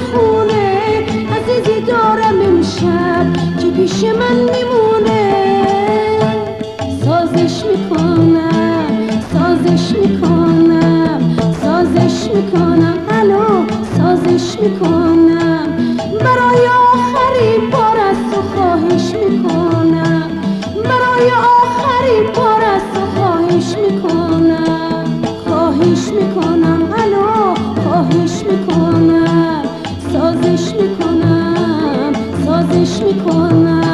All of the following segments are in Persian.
میخونه، عزیزی دارم امشب که پیش من میمونه. سازش میکنم، سازش میکنم، سازش میکنم، الو سازش میکنم. برای آخرین بار از تو خواهش میکنم، برای آخرین بار از تو خواهش میکنم، خواهش میکنم، الو خواهش میکنم. سازش میکنم، سازش میکنم.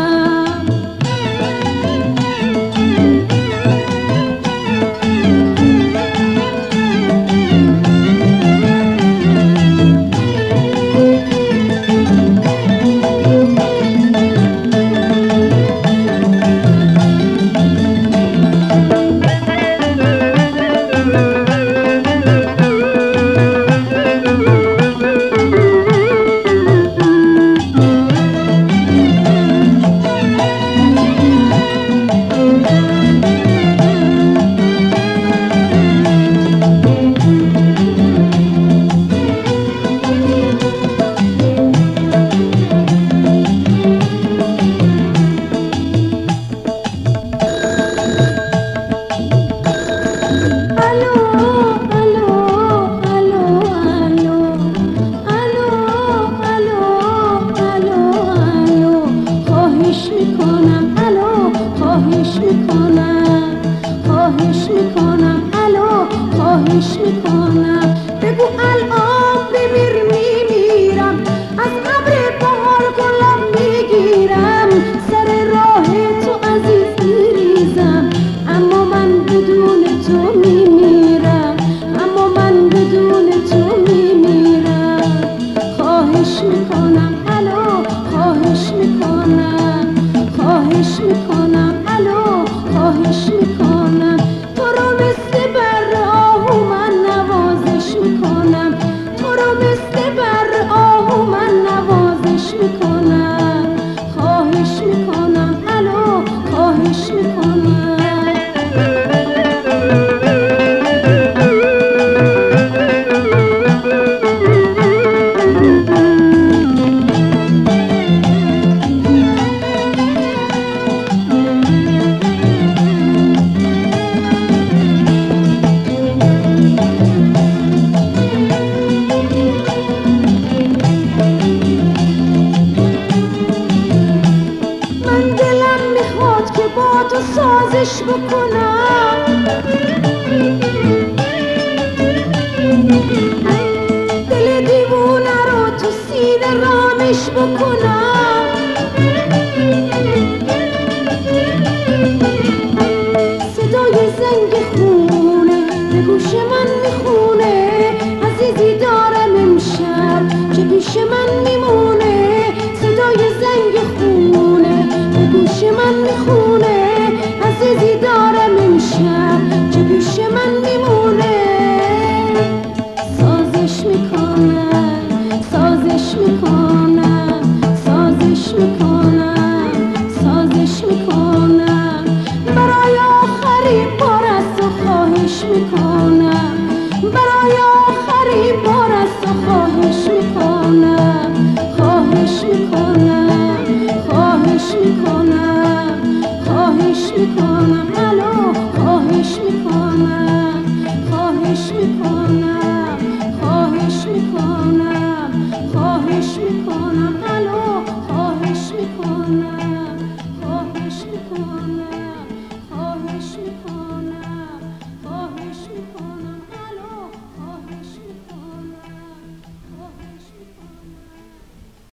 بگو الان بمیر میمیرم، از ابر بهار گلم میگیرم، سر راه تو عزیز میریزم، اما من بدون تو میمیرم، اما من بدون تو میمیرم. خواهش میکنم، الو خواهش میکنم، خواهش میکنم، الو خواهش میکنم. تو رو مثل بر آهو من نوازش میکنم، تو رو مثل بر آهو من نوازش میکنم. خواهش میکنم، الو خواهش میکنم. سازش بکنم، دل دیوونه رو تو سینه رامش بکنم. صدای زنگ خونه به گوش من میخونه، عزیزی دارم امشب که پیش من میمونه. صدای زنگ خونه به گوش من میخونه،